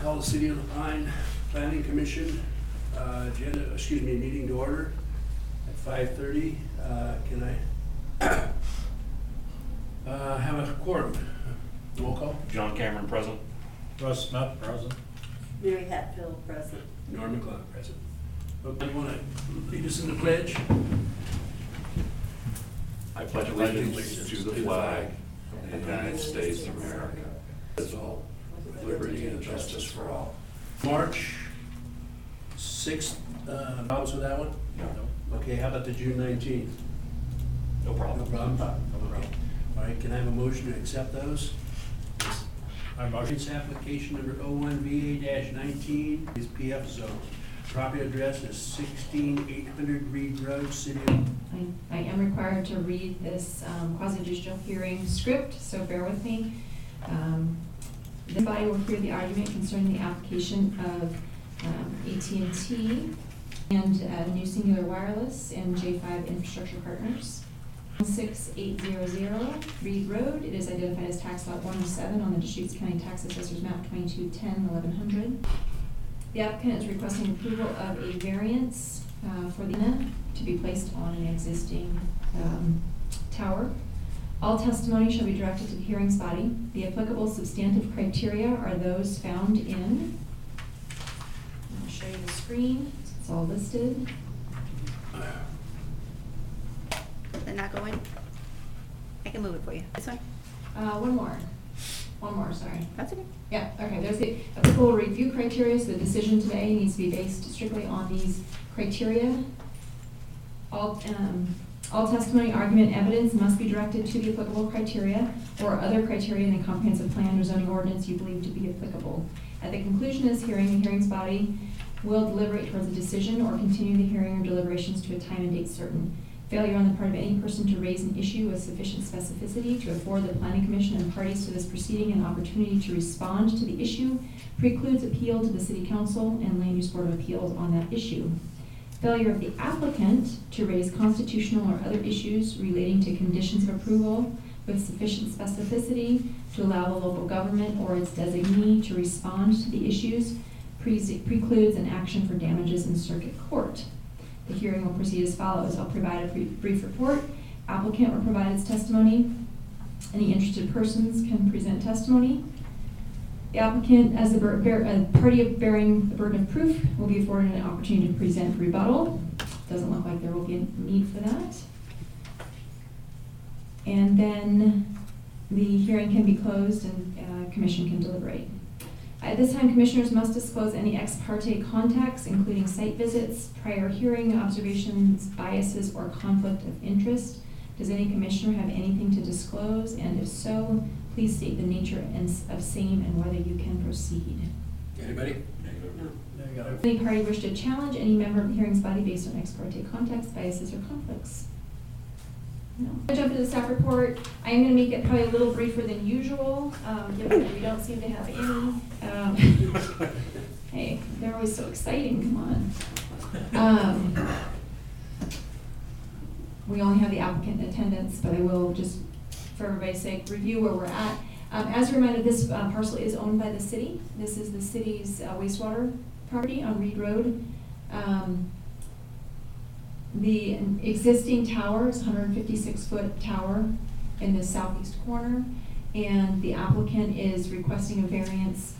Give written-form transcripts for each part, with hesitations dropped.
Call the City of La Pine Planning Commission meeting to order at 5:30. Can I have a quorum? Roll call. John Cameron, present. Russ Smith, present. Mary Hatfield, present. Norm McLeod, present. Okay, you want to lead us in the pledge? I pledge allegiance to the flag of the United States of America. That's all, with liberty and justice for all. March 6th, problems with that one? No. Okay, how about the June 19th? No problem. No problem? Okay. All right, can I have a motion to accept those? I motion. It's application number 01VA-19 is PF zone. Property address is 16800 Reed Road, City of... I am required to read this quasi-judicial hearing script, so bear with me. This body will hear the argument concerning the application of AT&T and New Singular Wireless and J5 Infrastructure Partners. 16800 Reed Road. It is identified as tax lot 107 on the Deschutes County Tax Assessor's map 2210-1100. The applicant is requesting approval of a variance for the antenna to be placed on an existing tower. All testimony shall be directed to the hearings body. The applicable substantive criteria are those found in, I'll show you the screen, it's all listed. They're not going? I can move it for you. This one? One more, sorry. That's okay. Yeah, okay, there's the applicable review criteria, so the decision today needs to be based strictly on these criteria. All testimony, argument, evidence must be directed to the applicable criteria or other criteria in the comprehensive plan or zoning ordinance you believe to be applicable. At the conclusion of this hearing, the hearings body will deliberate towards a decision or continue the hearing or deliberations to a time and date certain. Failure on the part of any person to raise an issue with sufficient specificity to afford the Planning Commission and parties to this proceeding an opportunity to respond to the issue precludes appeal to the City Council and Land Use Board of Appeals on that issue. Failure of the applicant to raise constitutional or other issues relating to conditions of approval with sufficient specificity to allow the local government or its designee to respond to the issues precludes an action for damages in circuit court. The hearing will proceed as follows. I'll provide a brief report. Applicant will provide its testimony. Any interested persons can present testimony. The applicant, as the party bearing the burden of proof, will be afforded an opportunity to present rebuttal. Doesn't look like there will be a need for that. And then the hearing can be closed and commission can deliberate. At this time, commissioners must disclose any ex parte contacts, including site visits, prior hearing observations, biases, or conflict of interest. Does any commissioner have anything to disclose? And if so, please state the nature of same and whether you can proceed. Anybody? No. There you go. Any party wish to challenge any member of the hearings body based on ex parte contacts, biases, or conflicts? No. I'm going to jump into the staff report. I am going to make it probably a little briefer than usual, given that we don't seem to have any. Hey, they're always so exciting, come on. We only have the applicant in attendance, but I will just, for everybody's sake, review where we're at. As a reminder, this parcel is owned by the city. This is the city's wastewater property on Reed Road. The existing tower is a 156-foot tower in the southeast corner, and the applicant is requesting a variance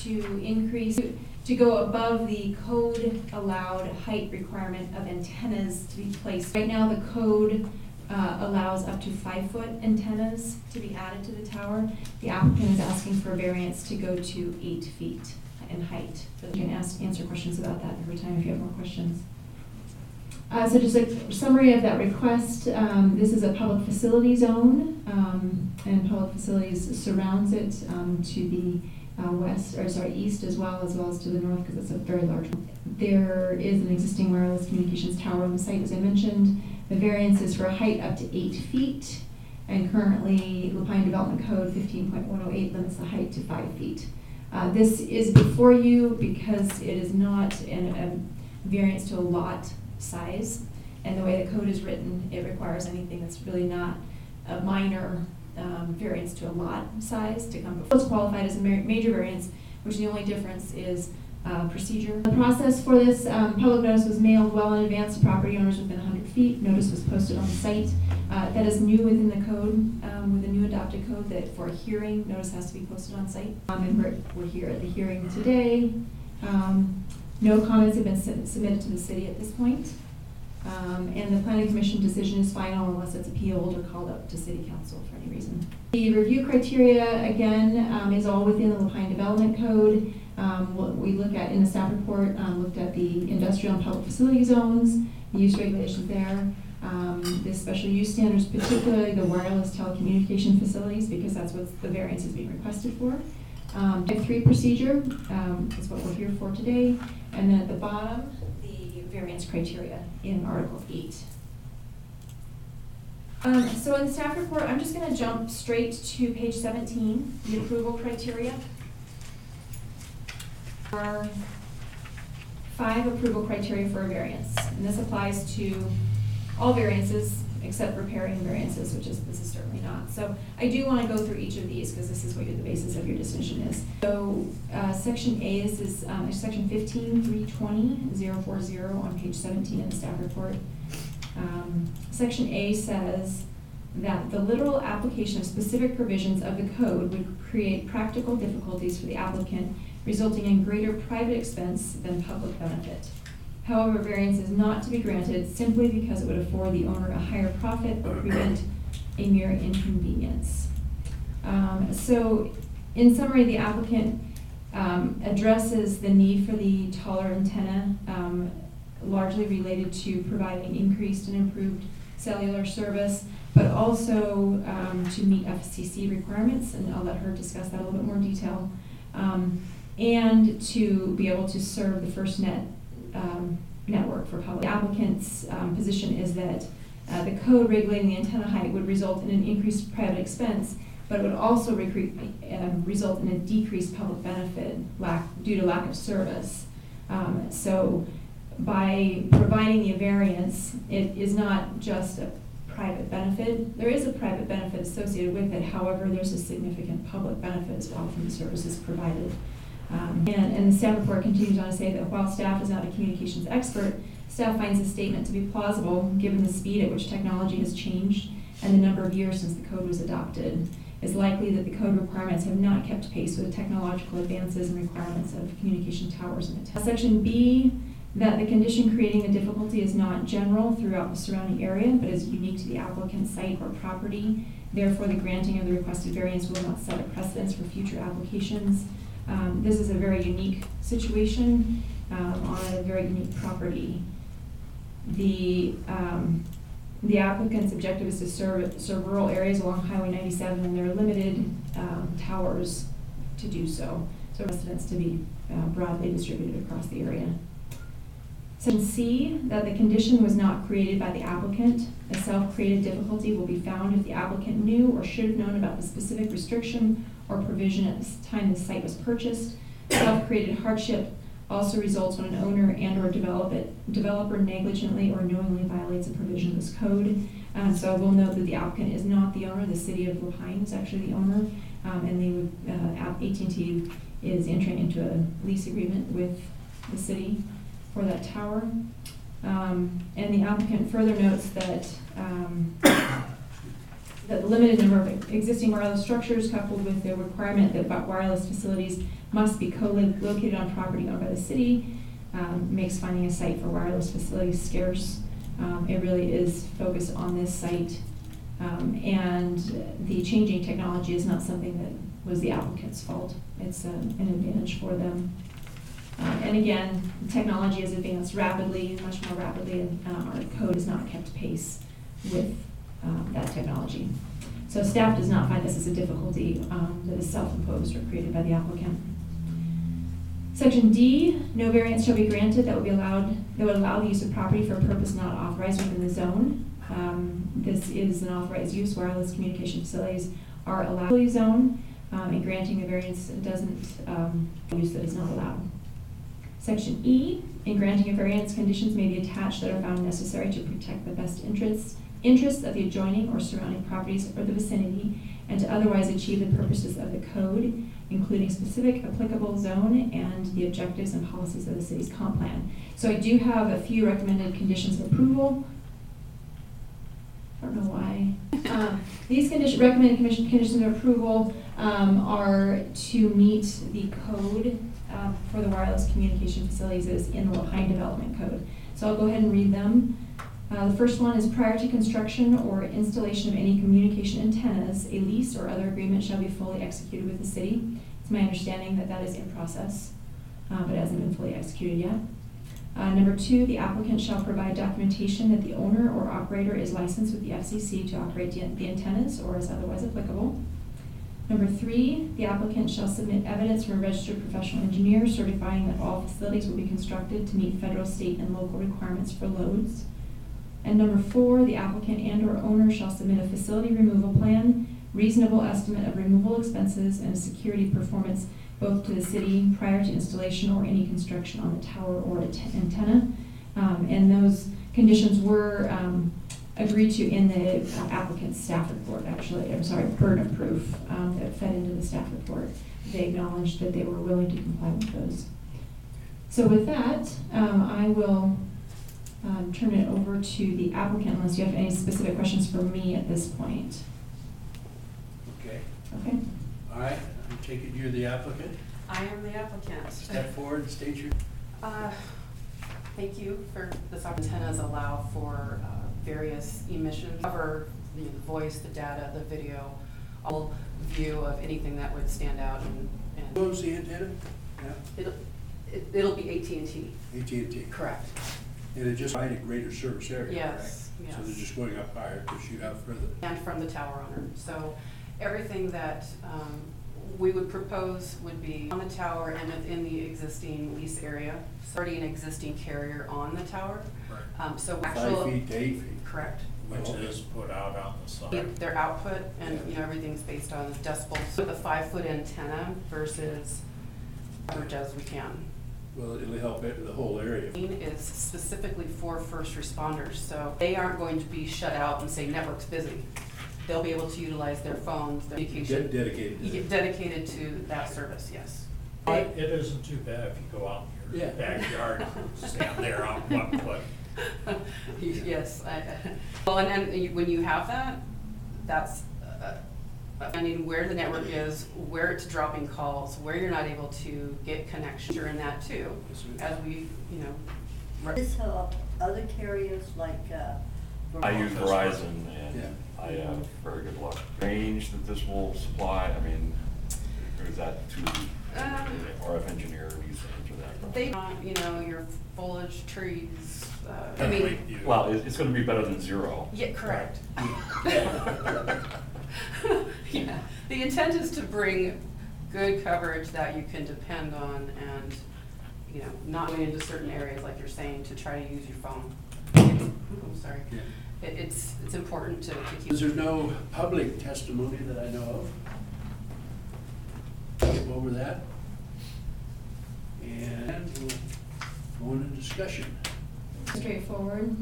to go above the code allowed height requirement of antennas to be placed. Right now, the code allows up to 5-foot antennas to be added to the tower. The applicant is asking for a variance to go to 8 feet in height. You can answer questions about that every time if you have more questions. So just a summary of that request. This is a public facility zone, and public facilities surrounds it to the east as well as to the north, because it's a very large one. There is an existing wireless communications tower on the site, as I mentioned. The variance is for a height up to 8 feet, and currently La Pine Development Code 15.108 limits the height to 5 feet. This is before you because it is not a variance to a lot size, and the way the code is written, it requires anything that's really not a minor variance to a lot size to come before. It's qualified as a major variance which the only difference is procedure. The process for this public notice was mailed well in advance to property owners within 100 feet. Notice was posted on the site. That is new within the code, with the new adopted code, that for a hearing, notice has to be posted on site. And we're here at the hearing today. No comments have been submitted to the city at this point. And the planning commission decision is final unless it's appealed or called up to city council for any reason. The review criteria, again, is all within the Lapine Development Code. What we look at in the staff report, looked at the industrial and public facility zones, the use regulations there, the special use standards, particularly the wireless telecommunication facilities, because that's what the variance is being requested for. Type 3 procedure is what we're here for today. And then at the bottom, the variance criteria in Article 8. So in the staff report, I'm just going to jump straight to page 17, the approval criteria. There are 5 approval criteria for a variance, and this applies to all variances except riparian variances, which this is certainly not. So I do want to go through each of these because this is what the basis of your decision is. So section A is section 15.320.040 on page 17 in the staff report. Section A says that the literal application of specific provisions of the code would create practical difficulties for the applicant, resulting in greater private expense than public benefit. However, variance is not to be granted simply because it would afford the owner a higher profit or prevent a mere inconvenience. So in summary, the applicant addresses the need for the taller antenna, largely related to providing increased and improved cellular service, but also to meet FCC requirements, and I'll let her discuss that in a little bit more detail, and to be able to serve the FirstNet network for public. The applicant's position is that the code regulating the antenna height would result in an increased private expense, but it would also result in a decreased public benefit due to lack of service. So by providing the variance, it is not just a private benefit. There is a private benefit associated with it. However, there's a significant public benefit as well from the services provided. And the staff report continues on to say that while staff is not a communications expert, staff finds the statement to be plausible given the speed at which technology has changed and the number of years since the code was adopted. It's likely that the code requirements have not kept pace with the technological advances and requirements of communication towers in the Section B, that the condition creating a difficulty is not general throughout the surrounding area, but is unique to the applicant's site or property. Therefore, the granting of the requested variance will not set a precedence for future applications. This is a very unique situation on a very unique property. The applicant's objective is to serve rural areas along Highway 97, and there are limited towers to do so. So residents to be broadly distributed across the area. Section C, that the condition was not created by the applicant. A self-created difficulty will be found if the applicant knew or should have known about the specific restriction or provision at the time the site was purchased. Self-created hardship also results when an owner and or developer negligently or knowingly violates a provision of this code. So I will note that the applicant is not the owner. The city of Lapine is actually the owner, and AT&T is entering into a lease agreement with the city for that tower. And the applicant further notes that the limited number of existing wireless structures coupled with the requirement that wireless facilities must be co-located on property owned by the city makes finding a site for wireless facilities scarce. It really is focused on this site, and the changing technology is not something that was the applicant's fault. It's an advantage for them. And again, technology has advanced rapidly, much more rapidly, and our code has not kept pace with that technology. So staff does not find this as a difficulty that is self-imposed or created by the applicant. Section D, no variance shall be granted that would allow the use of property for a purpose not authorized within the zone. This is an authorized use. Wireless communication facilities are allowed in the zone, and granting a variance doesn't use that is not allowed. Section E, in granting a variance, conditions may be attached that are found necessary to protect the best interests of the adjoining or surrounding properties or the vicinity, and to otherwise achieve the purposes of the code. including specific applicable zone and the objectives and policies of the city's comp plan. So I do have a few recommended conditions of approval. I don't know why. These recommended conditions of approval are to meet the code for the wireless communication facilities that is in the Lehigh Development Code. So I'll go ahead and read them. The first one is prior to construction or installation of any communication antennas, a lease or other agreement shall be fully executed with the city. It's my understanding that that is in process, but it hasn't been fully executed yet. Number 2, the applicant shall provide documentation that the owner or operator is licensed with the FCC to operate the antennas or as otherwise applicable. Number 3, the applicant shall submit evidence from a registered professional engineer certifying that all facilities will be constructed to meet federal, state, and local requirements for loads. And number 4, the applicant and/or owner shall submit a facility removal plan, reasonable estimate of removal expenses, and a security performance both to the city prior to installation or any construction on the tower or antenna. And those conditions were agreed to in the applicant's staff report, actually. I'm sorry, burden of proof that fed into the staff report. They acknowledged that they were willing to comply with those. So with that, I will turn it over to the applicant unless you have any specific questions for me at this point. Okay, Okay. all right, I take it you're the applicant. I am the applicant. Step forward and state your. Thank you for this. Antennas allow for various emissions, cover the voice, the data, the video, all view of anything that would stand out. And What was the antenna? Yeah, it'll be AT&T. AT&T. Correct. And it just provided a greater service area, Yes, correct? yes. So they're just going up higher to shoot out further. And from the tower owner. So everything that we would propose would be on the tower and within the existing lease area. It's already an existing carrier on the tower. Right. So 5 actual. feet to 8 feet. Correct. Which is put out on the side. Their output and, everything's based on decibels. So the 5-foot antenna versus coverage as we can. Well, it'll help the whole area. Is specifically for first responders, so they aren't going to be shut out and say network's busy. They'll be able to utilize their phones, their communication. Dedicated to that. Dedicated to that service, yes. It isn't too bad if you go out in your Yeah. backyard, stand there on 1 foot. Yes, well, and when you have that, that's, where the network is, where it's dropping calls, where you're not able to get connection, you're in that too, as we, This help other carriers like, I use Verizon Yeah. and I have very good luck. Range that this will supply, I mean, or is that too, RF engineer needs to answer that. they want, your foliage, trees, I Kinda mean, like you. Well, it's gonna be better than 0. yeah, correct. Yeah, the intent is to bring good coverage that you can depend on and, not going into certain areas like you're saying to try to use your phone. I'm sorry. Yeah. It's important to keep. Is there no public testimony that I know of? Skip over that. And we'll go into discussion. Straightforward.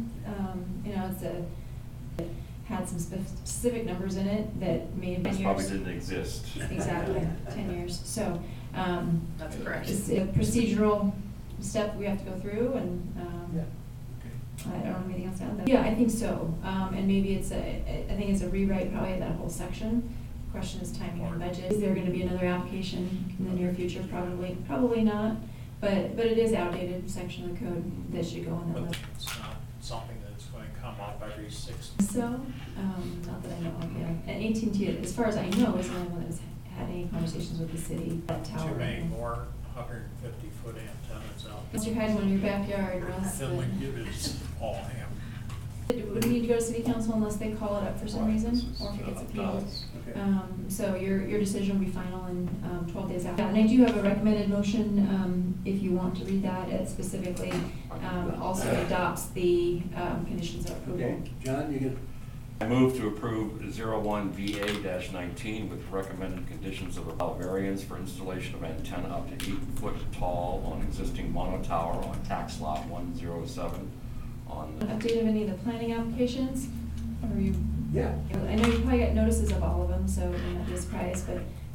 It had some specific numbers in it that may have been This years. probably didn't exist. Exactly, 10 years. So, That's correct. it's a procedural step we have to go through, and Okay. I don't have anything else to add. Though. Yeah, I think so. And maybe I think it's a rewrite probably of that whole section. Question is timing and budget. Is there going to be another application in the near future? Probably not. But it is outdated section of the code that should go on that But list. it's not something that's going to come up every 6 So, not that I know of, yeah. And AT&T, as far as I know, is the only one that's had any conversations with the city, that tower. too many more 150-foot antennas out Mr. Hyde, one in your backyard, Russ. than we give is all ham. Would we need to go to city council unless they call it up for some reason, or if it gets appealed? Okay. So your decision will be final in 12 days after. And I do have a recommended motion, if you want to read that, it specifically also adopts the conditions of approval. Okay, John, you can. I move to approve 01VA-19 with recommended conditions of a variance for installation of antenna up to 8 foot tall on existing mono tower on tax lot 107 on An update of any of the planning applications, or you? Yeah. I know you probably got notices of all of them, so it may not be a surprise, but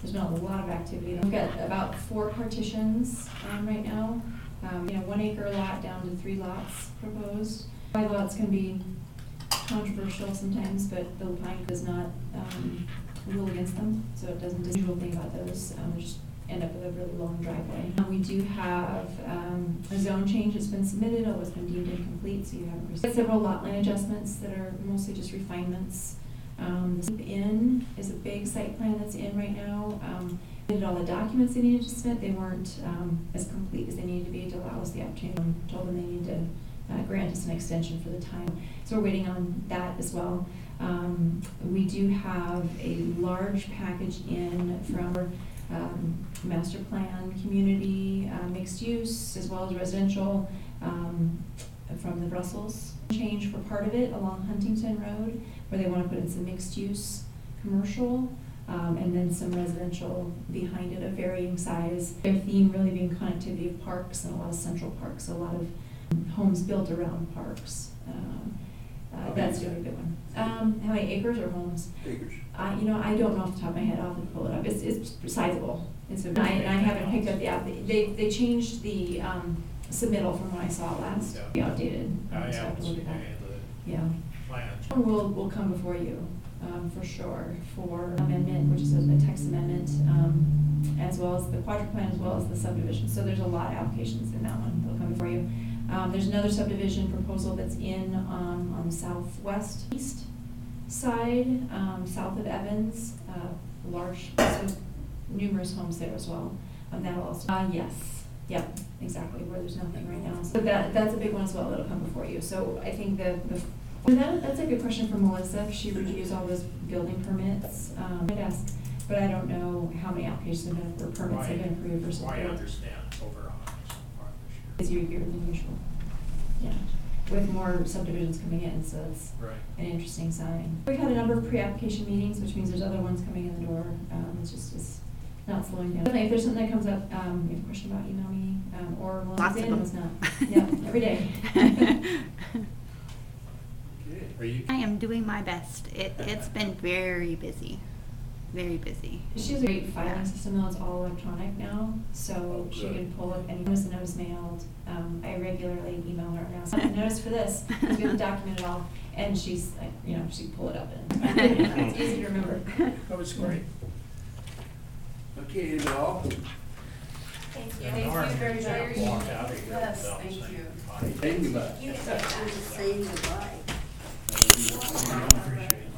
there's been a lot of activity. We've got about 4 partitions, right now. 1 acre lot down to 3 lots proposed. 5 lots can be controversial sometimes, but the Pine does not, rule against them, so it doesn't, the usual thing about those, just end up with a really long driveway. We do have, a zone change that's been submitted, although it's been deemed incomplete, so you haven't received. Several lot line adjustments that are mostly just refinements. The Sleep Inn is a big site plan that's in right now. Did all the documents they needed to submit, they weren't, as complete as they needed to be to allow us the opportunity. Told them they needed to, grant us an extension for the time. So we're waiting on that as well. We do have a large package in from master plan, community, mixed use, as well as residential, from the Brussels. Change for part of it along Huntington Road, where they want to put in some mixed use commercial, and then some residential behind it of varying size. Their theme really being connectivity of parks and a lot of central parks, a lot of homes built around parks. That's the other good one. How many acres or homes? Acres. I don't know off the top of my head. I'll have to pull it up. It's sizable. And I haven't picked up the app. They changed the submittal from what I saw last. Yeah. Be outdated. I So haven't to look seen at that. any of the Yeah. plans. We'll come before you, for sure, for amendment, which is a text amendment, as well as the quadrat plan, as well as the subdivision. So there's a lot of applications in that one. They'll come before you. There's another subdivision proposal that's in, on the southwest east side, south of Evans, large, so numerous homes there as well. That'll also, yes, yep, exactly, where there's nothing right now. So that's a big one as well that'll come before you. So I think that's a good question for Melissa. She reviews all those building permits. I'd ask, but I don't know how many applications have been, or permits have been approved versus. I understand over on this part this Busier year than usual. Yeah, with more subdivisions coming in, so it's year. Right. an interesting sign. We've had a number of pre-application meetings, which means there's other ones coming in the door. It's not slowing down. If there's something that comes up, you have a question about, email me, or Lots of them. it's not. Yeah, every day. Okay. Are you? I am doing my best. It's been very busy, very busy. She has a great filing system though, it's all electronic now, so Oh, she good. can pull up any notice mailed. I regularly email her and ask, notice for this, because we have to document it all, and she's like, she pull it up and it's easy to remember. That was great. Okay, is it all? Thank you. And Norm, very you much. walked out of here Yes, without thank saying you. goodbye. Thank you, bud. You have to say goodbye. We appreciate it.